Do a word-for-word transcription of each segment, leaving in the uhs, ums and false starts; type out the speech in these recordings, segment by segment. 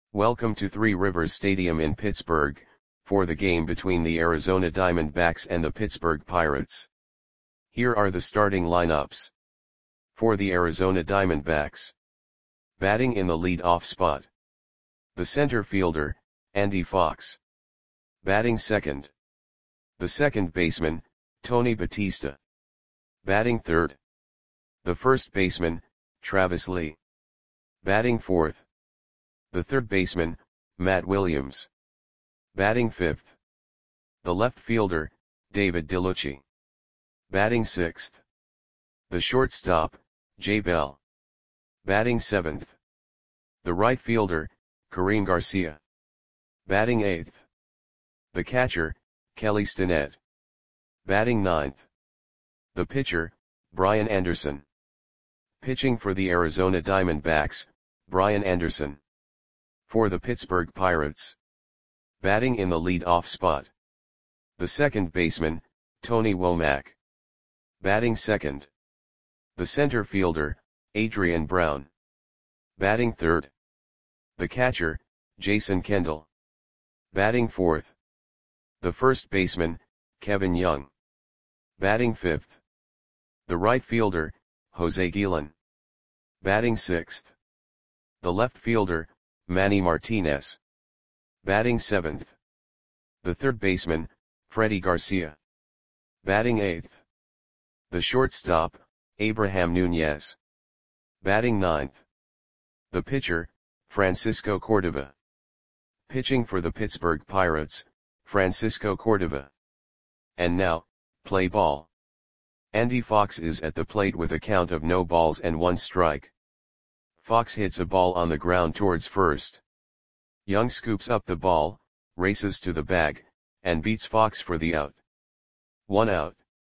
Welcome to Three Rivers Stadium in Pittsburgh, for the game between the Arizona Diamondbacks and the Pittsburgh Pirates. Here are the starting lineups. For the Arizona Diamondbacks. Batting in the lead-off spot. The center fielder, Andy Fox. Batting second. The second baseman, Tony Batista. Batting third. The first baseman, Travis Lee. Batting fourth. The third baseman, Matt Williams. Batting fifth. The left fielder, David DeLucci. Batting sixth. The shortstop, Jay Bell. Batting seventh. The right fielder, Kareem Garcia. Batting eighth. The catcher, Kelly Stinnett. Batting ninth. The pitcher, Brian Anderson. Pitching for the Arizona Diamondbacks, Brian Anderson. For the Pittsburgh Pirates. Batting in the lead-off spot. The second baseman, Tony Womack. Batting second. The center fielder, Adrian Brown. Batting third. The catcher, Jason Kendall. Batting fourth. The first baseman, Kevin Young. Batting fifth. The right fielder, Jose Guillen. Batting sixth. The left fielder, Manny Martinez. Batting seventh. The third baseman, Freddie Garcia. Batting eighth. The shortstop, Abraham Nunez. Batting ninth. The pitcher, Francisco Cordova. Pitching for the Pittsburgh Pirates, Francisco Cordova. And now, play ball. Andy Fox is at the plate with a count of no balls and one strike. Fox hits a ball on the ground towards first. Young scoops up the ball, races to the bag, and beats Fox for the out. One out.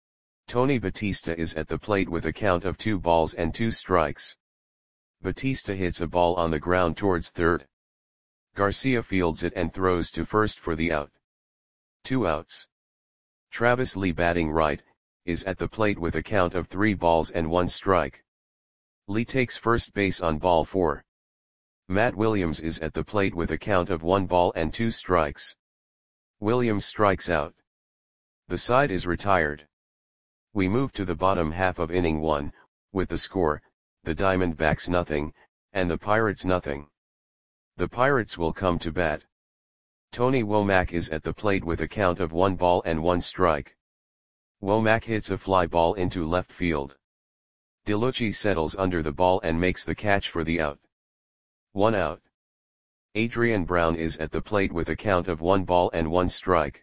Tony Batista is at the plate with a count of two balls and two strikes. Batista hits a ball on the ground towards third. Garcia fields it and throws to first for the out. Two outs. Travis Lee, batting right, is at the plate with a count of three balls and one strike. Lee takes first base on ball four. Matt Williams is at the plate with a count of one ball and two strikes. Williams strikes out. The side is retired. We move to the bottom half of inning one, with the score, the Diamondbacks nothing, and the Pirates nothing. The Pirates will come to bat. Tony Womack is at the plate with a count of one ball and one strike. Womack hits a fly ball into left field. DeLucci settles under the ball and makes the catch for the out. One out. Adrian Brown is at the plate with a count of one ball and one strike.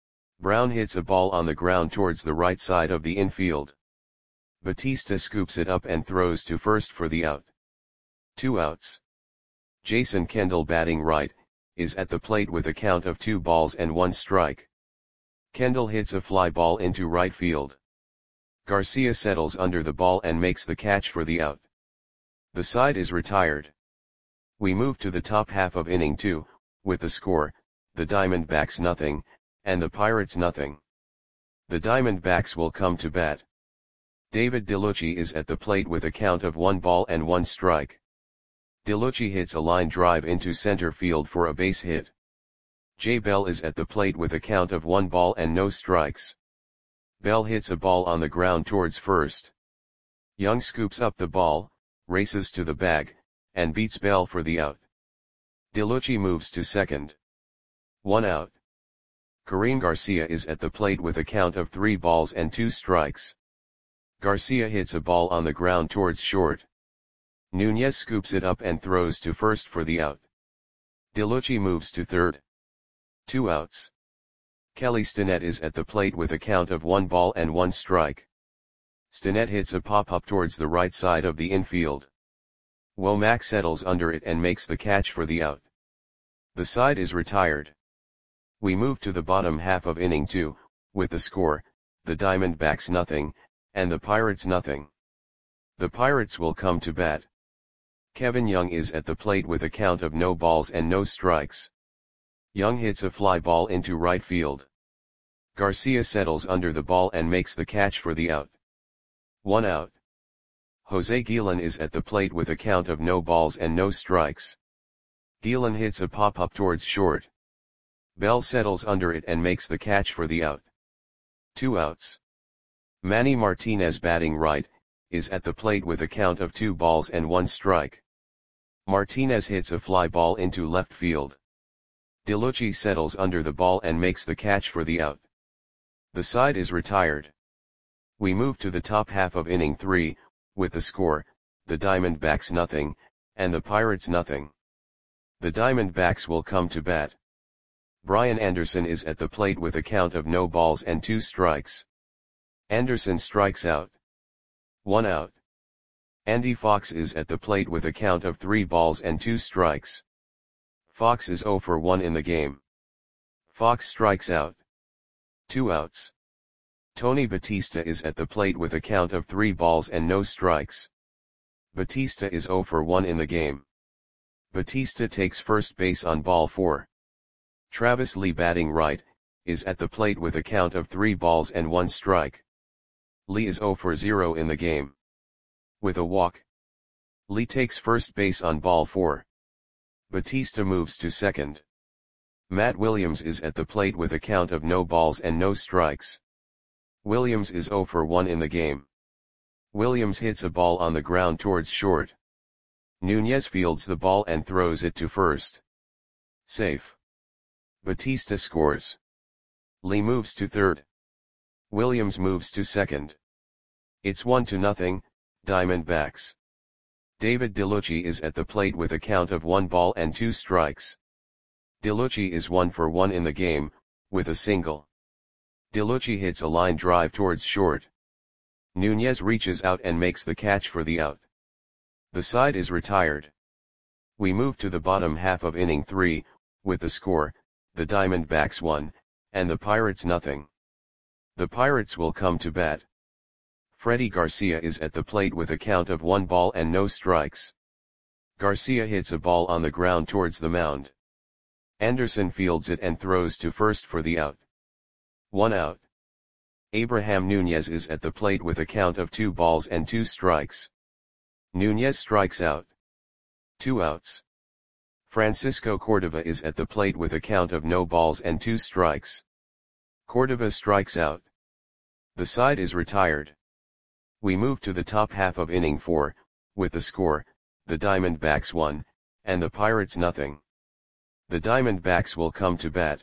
Brown hits a ball on the ground towards the right side of the infield. Batista scoops it up and throws to first for the out. Two outs. Jason Kendall, batting right, is at the plate with a count of two balls and one strike. Kendall hits a fly ball into right field. Garcia settles under the ball and makes the catch for the out. The side is retired. We move to the top half of inning two, with the score, the Diamondbacks nothing, and the Pirates nothing. The Diamondbacks will come to bat. David DeLucci is at the plate with a count of one ball and one strike. DeLucci hits a line drive into center field for a base hit. Jay Bell is at the plate with a count of one ball and no strikes. Bell hits a ball on the ground towards first. Young scoops up the ball, races to the bag, and beats Bell for the out. DeLucci moves to second. One out. Kareem Garcia is at the plate with a count of three balls and two strikes. Garcia hits a ball on the ground towards short. Nunez scoops it up and throws to first for the out. DeLucci moves to third. Two outs. Kelly Stinnett is at the plate with a count of one ball and one strike. Stinnett hits a pop-up towards the right side of the infield. Womack settles under it and makes the catch for the out. The side is retired. We move to the bottom half of inning two, with the score, the Diamondbacks nothing, and the Pirates nothing. The Pirates will come to bat. Kevin Young is at the plate with a count of no balls and no strikes. Young hits a fly ball into right field. Garcia settles under the ball and makes the catch for the out. One out. Jose Guillen is at the plate with a count of no balls and no strikes. Gielan hits a pop-up towards short. Bell settles under it and makes the catch for the out. Two outs. Manny Martinez, batting right, is at the plate with a count of two balls and one strike. Martinez hits a fly ball into left field. DeLucci settles under the ball and makes the catch for the out. The side is retired. We move to the top half of inning three, with the score, the Diamondbacks nothing, and the Pirates nothing. The Diamondbacks will come to bat. Brian Anderson is at the plate with a count of no balls and two strikes. Anderson strikes out. One out. Andy Fox is at the plate with a count of three balls and two strikes. Fox is oh for one in the game. Fox strikes out. Two outs. Tony Batista is at the plate with a count of three balls and no strikes. Batista is oh for one in the game. Batista takes first base on ball four. Travis Lee, batting right, is at the plate with a count of three balls and one strike. Lee is oh for zero in the game. With a walk. Lee takes first base on ball four. Batista moves to second. Matt Williams is at the plate with a count of no balls and no strikes. Williams is oh for one in the game. Williams hits a ball on the ground towards short. Nunez fields the ball and throws it to first. Safe. Batista scores. Lee moves to third. Williams moves to second. It's one to nothing, Diamondbacks. David DeLucci is at the plate with a count of one ball and two strikes. DeLucci is one for one in the game, with a single. DeLucci hits a line drive towards short. Nunez reaches out and makes the catch for the out. The side is retired. We move to the bottom half of inning three, with the score, the Diamondbacks one, and the Pirates nothing. The Pirates will come to bat. Freddie Garcia is at the plate with a count of one ball and no strikes. Garcia hits a ball on the ground towards the mound. Anderson fields it and throws to first for the out. One out. Abraham Nunez is at the plate with a count of two balls and two strikes. Nunez strikes out. Two outs. Francisco Cordova is at the plate with a count of no balls and two strikes. Cordova strikes out. The side is retired. We move to the top half of inning four, with the score, the Diamondbacks one, and the Pirates nothing. The Diamondbacks will come to bat.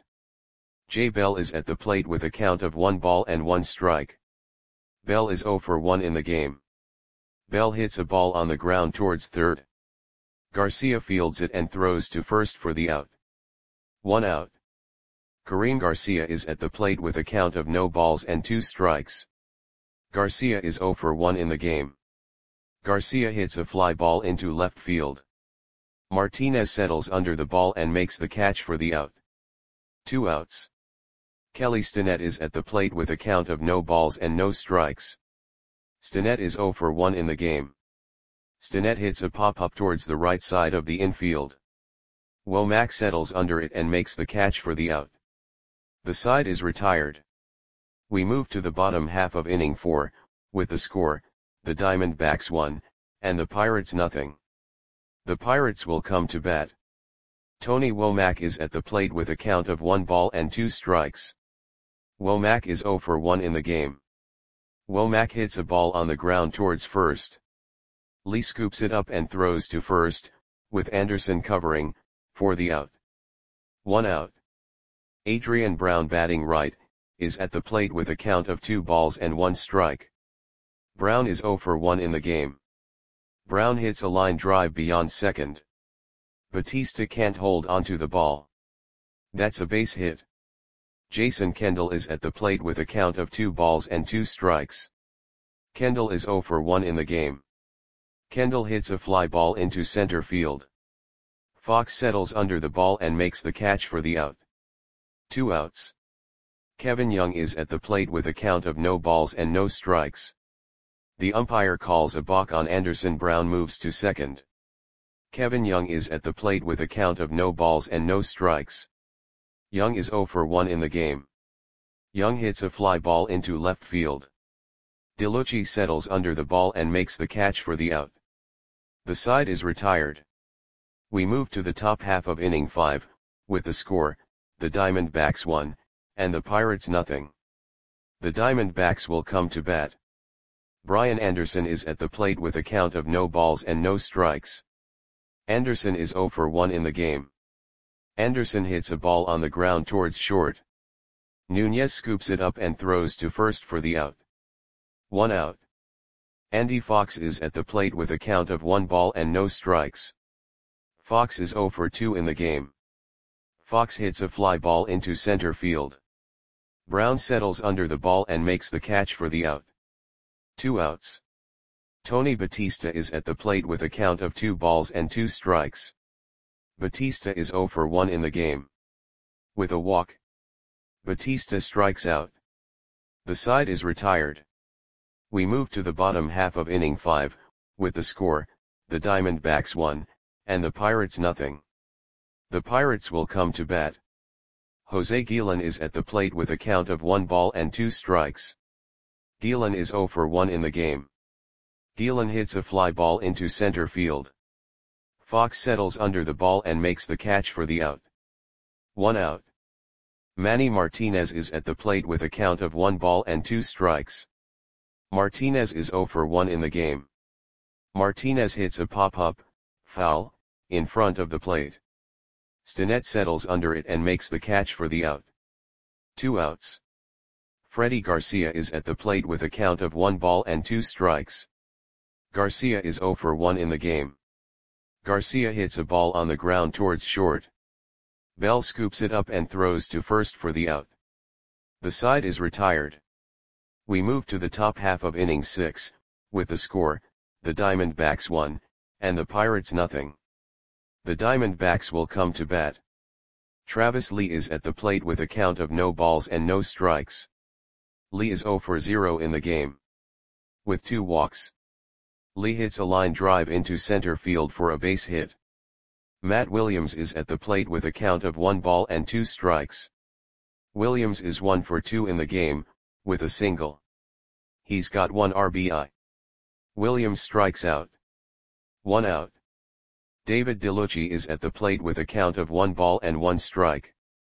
Jay Bell is at the plate with a count of one ball and one strike. Bell is oh for one in the game. Bell hits a ball on the ground towards third. Garcia fields it and throws to first for the out. One out. Karim Garcia is at the plate with a count of no balls and two strikes. Garcia is oh for one in the game. Garcia hits a fly ball into left field. Martinez settles under the ball and makes the catch for the out. Two outs. Kelly Stinnett is at the plate with a count of no balls and no strikes. Stinnett is oh for one in the game. Stinnett hits a pop-up towards the right side of the infield. Womack settles under it and makes the catch for the out. The side is retired. We move to the bottom half of inning four, with the score, the Diamondbacks one, and the Pirates nothing. The Pirates will come to bat. Tony Womack is at the plate with a count of one ball and two strikes. Womack is oh for one in the game. Womack hits a ball on the ground towards first. Lee scoops it up and throws to first, with Anderson covering, for the out. One out. Adrian Brown, batting right, is at the plate with a count of two balls and one strike. Brown is oh for one in the game. Brown hits a line drive beyond second. Batista can't hold onto the ball. That's a base hit. Jason Kendall is at the plate with a count of two balls and two strikes. Kendall is oh for one in the game. Kendall hits a fly ball into center field. Fox settles under the ball and makes the catch for the out. Two outs. Kevin Young is at the plate with a count of no balls and no strikes. The umpire calls a balk on Anderson. Brown moves to second. Kevin Young is at the plate with a count of no balls and no strikes. Young is oh for one in the game. Young hits a fly ball into left field. DeLucci settles under the ball and makes the catch for the out. The side is retired. We move to the top half of inning five, with the score, the Diamondbacks one, and the Pirates nothing. The Diamondbacks will come to bat. Brian Anderson is at the plate with a count of no balls and no strikes. Anderson is zero for one in the game. Anderson hits a ball on the ground towards short. Nunez scoops it up and throws to first for the out. One out. Andy Fox is at the plate with a count of one ball and no strikes. Fox is zero for two in the game. Fox hits a fly ball into center field. Brown settles under the ball and makes the catch for the out. Two outs. Tony Batista is at the plate with a count of two balls and two strikes. Batista is zero for one in the game. With a walk, Batista strikes out. The side is retired. We move to the bottom half of inning five, with the score, the Diamondbacks one, and the Pirates nothing. The Pirates will come to bat. Jose Guillen is at the plate with a count of one ball and two strikes. Guillen is zero for one in the game. Guillen hits a fly ball into center field. Fox settles under the ball and makes the catch for the out. One out. Manny Martinez is at the plate with a count of one ball and two strikes. Martinez is zero for one in the game. Martinez hits a pop-up, foul, in front of the plate. Stinnett settles under it and makes the catch for the out. Two outs. Freddie Garcia is at the plate with a count of one ball and two strikes. Garcia is zero for one in the game. Garcia hits a ball on the ground towards short. Bell scoops it up and throws to first for the out. The side is retired. We move to the top half of inning six, with the score, the Diamondbacks one, and the Pirates nothing. The Diamondbacks will come to bat. Travis Lee is at the plate with a count of no balls and no strikes. Lee is zero for zero in the game. With two walks, Lee hits a line drive into center field for a base hit. Matt Williams is at the plate with a count of one ball and two strikes. Williams is one for two in the game, with a single. He's got one R B I. Williams strikes out. One out. David DeLucci is at the plate with a count of one ball and one strike.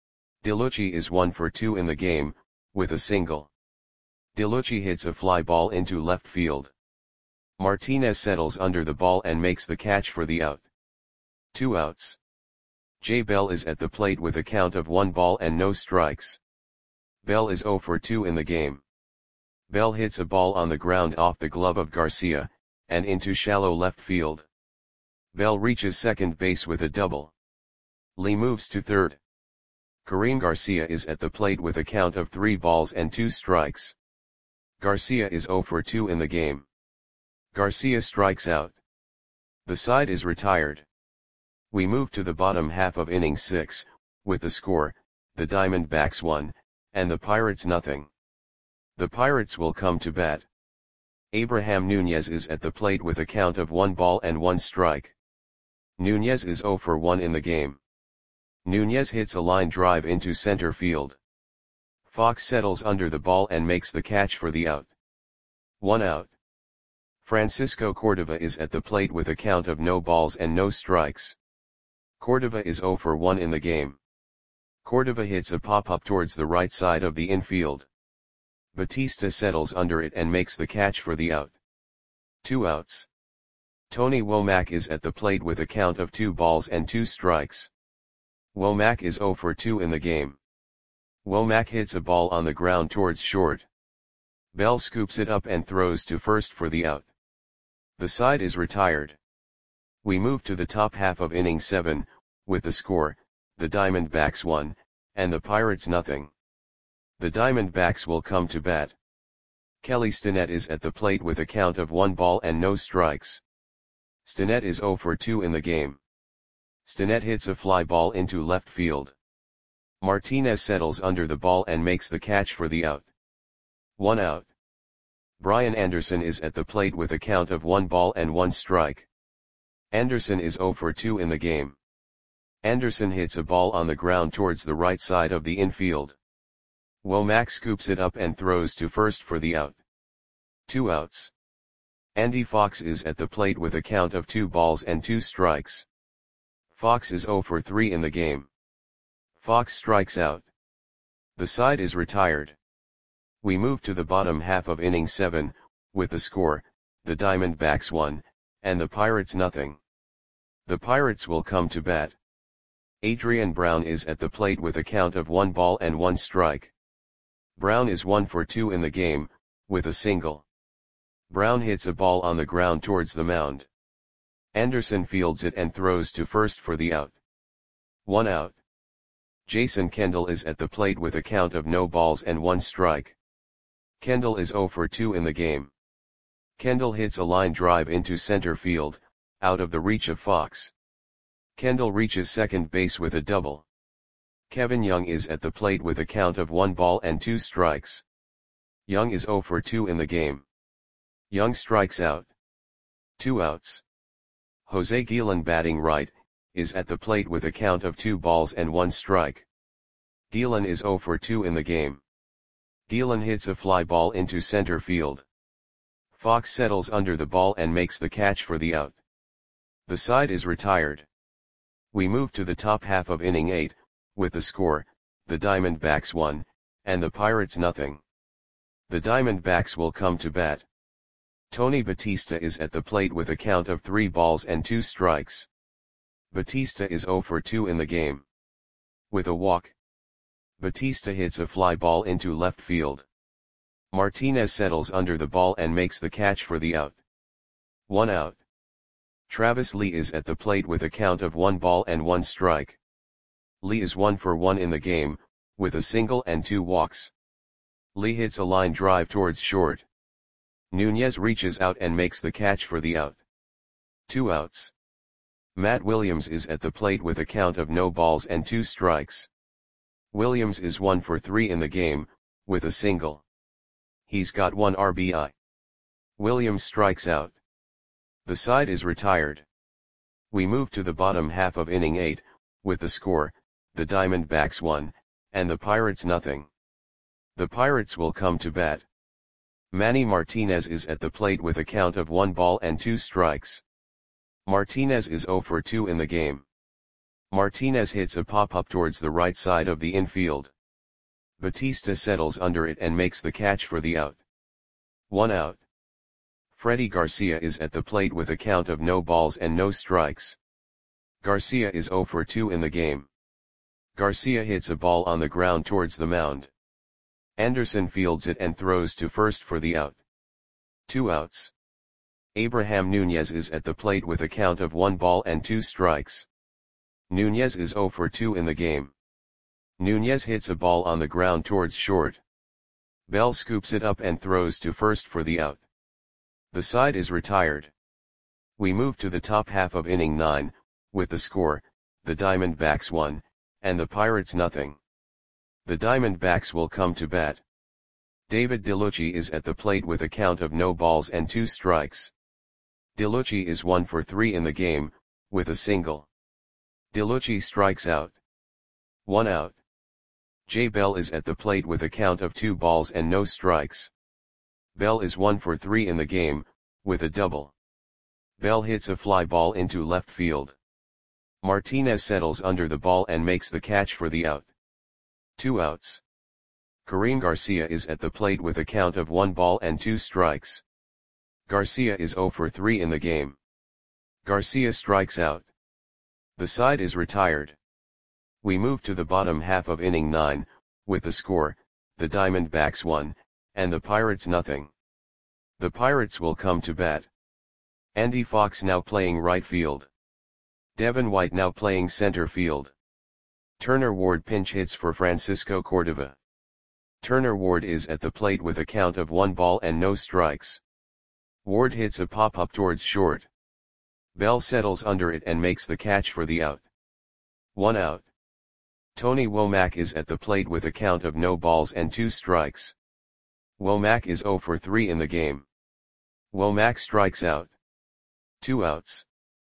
DeLucci is one for two in the game, with a single. DeLucci hits a fly ball into left field. Martinez settles under the ball and makes the catch for the out. Two outs. Jay Bell is at the plate with a count of one ball and no strikes. Bell is zero for two in the game. Bell hits a ball on the ground off the glove of Garcia, and into shallow left field. Bell reaches second base with a double. Lee moves to third. Kareem Garcia is at the plate with a count of three balls and two strikes. Garcia is zero for two in the game. Garcia strikes out. The side is retired. We move to the bottom half of inning six, with the score, the Diamondbacks one, and the Pirates nothing. The Pirates will come to bat. Abraham Nunez is at the plate with a count of one ball and one strike. Nunez is zero for one in the game. Nunez hits a line drive into center field. Fox settles under the ball and makes the catch for the out. One out. Francisco Cordova is at the plate with a count of no balls and no strikes. Cordova is zero for one in the game. Cordova hits a pop-up towards the right side of the infield. Batista settles under it and makes the catch for the out. Two outs. Tony Womack is at the plate with a count of two balls and two strikes. Womack is zero for two in the game. Womack hits a ball on the ground towards short. Bell scoops it up and throws to first for the out. The side is retired. We move to the top half of inning seven, with the score, the Diamondbacks one, and the Pirates nothing. The Diamondbacks will come to bat. Kelly Stinnett is at the plate with a count of one ball and no strikes. Stinnett is zero for two in the game. Stinnett hits a fly ball into left field. Martinez settles under the ball and makes the catch for the out. One out. Brian Anderson is at the plate with a count of one ball and one strike. Anderson is zero for two in the game. Anderson hits a ball on the ground towards the right side of the infield. Womack scoops it up and throws to first for the out. Two outs. Andy Fox is at the plate with a count of two balls and two strikes. Fox is zero for three in the game. Fox strikes out. The side is retired. We move to the bottom half of inning seven, with the score, the Diamondbacks one, and the Pirates nothing. The Pirates will come to bat. Adrian Brown is at the plate with a count of one ball and one strike. Brown is one for two in the game, with a single. Brown hits a ball on the ground towards the mound. Anderson fields it and throws to first for the out. One out. Jason Kendall is at the plate with a count of no balls and one strike. Kendall is zero for two in the game. Kendall hits a line drive into center field, out of the reach of Fox. Kendall reaches second base with a double. Kevin Young is at the plate with a count of one ball and two strikes. Young is zero for two in the game. Young strikes out. Two outs. Jose Guillen, batting right, is at the plate with a count of two balls and one strike. Guillen is zero for two in the game. Guillen hits a fly ball into center field. Fox settles under the ball and makes the catch for the out. The side is retired. We move to the top half of inning eight, with the score, the Diamondbacks one, and the Pirates nothing. The Diamondbacks will come to bat. Tony Batista is at the plate with a count of three balls and two strikes. Batista is zero for two in the game. With a walk, Batista hits a fly ball into left field. Martinez settles under the ball and makes the catch for the out. One out. Travis Lee is at the plate with a count of one ball and one strike. Lee is one for one in the game, with a single and two walks. Lee hits a line drive towards short. Nunez reaches out and makes the catch for the out. Two outs. Matt Williams is at the plate with a count of no balls and two strikes. Williams is one for three in the game, with a single. He's got one R B I. Williams strikes out. The side is retired. We move to the bottom half of inning eight, with the score, the Diamondbacks one, and the Pirates nothing. The Pirates will come to bat. Manny Martinez is at the plate with a count of one ball and two strikes. Martinez is zero for two in the game. Martinez hits a pop-up towards the right side of the infield. Batista settles under it and makes the catch for the out. One out. Freddie Garcia is at the plate with a count of no balls and no strikes. Garcia is zero for two in the game. Garcia hits a ball on the ground towards the mound. Anderson fields it and throws to first for the out. Two outs. Abraham Nunez is at the plate with a count of one ball and two strikes. Nunez is zero for two in the game. Nunez hits a ball on the ground towards short. Bell scoops it up and throws to first for the out. The side is retired. We move to the top half of inning nine, with the score, the Diamondbacks one, and the Pirates nothing. The Diamondbacks will come to bat. David DeLucci is at the plate with a count of no balls and two strikes. DeLucci is one for three in the game, with a single. DeLucci strikes out. One out. Jay Bell is at the plate with a count of two balls and no strikes. Bell is one for three in the game, with a double. Bell hits a fly ball into left field. Martinez settles under the ball and makes the catch for the out. Two outs. Kareem Garcia is at the plate with a count of one ball and two strikes. Garcia is zero for three in the game. Garcia strikes out. The side is retired. We move to the bottom half of inning nine, with the score, the Diamondbacks one, and the Pirates nothing. The Pirates will come to bat. Andy Fox now playing right field. Devin White now playing center field. Turner Ward pinch hits for Francisco Cordova. Turner Ward is at the plate with a count of one ball and no strikes. Ward hits a pop-up towards short. Bell settles under it and makes the catch for the out. One out. Tony Womack is at the plate with a count of no balls and two strikes. Womack is zero for three in the game. Womack strikes out. Two outs.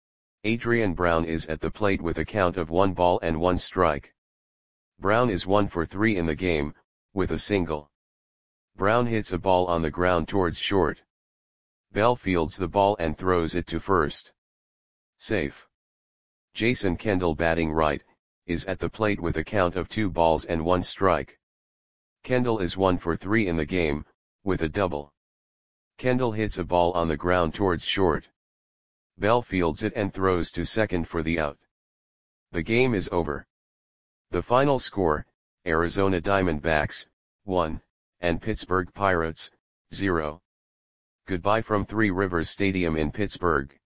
Adrian Brown is at the plate with a count of one ball and one strike. Brown is one for three in the game, with a single. Brown hits a ball on the ground towards short. Bell fields the ball and throws it to first. Safe. Jason Kendall batting right, is at the plate with a count of two balls and one strike. Kendall is one for three in the game, with a double. Kendall hits a ball on the ground towards short. Bell fields it and throws to second for the out. The game is over. The final score, Arizona Diamondbacks, one, and Pittsburgh Pirates, zero. Goodbye from Three Rivers Stadium in Pittsburgh.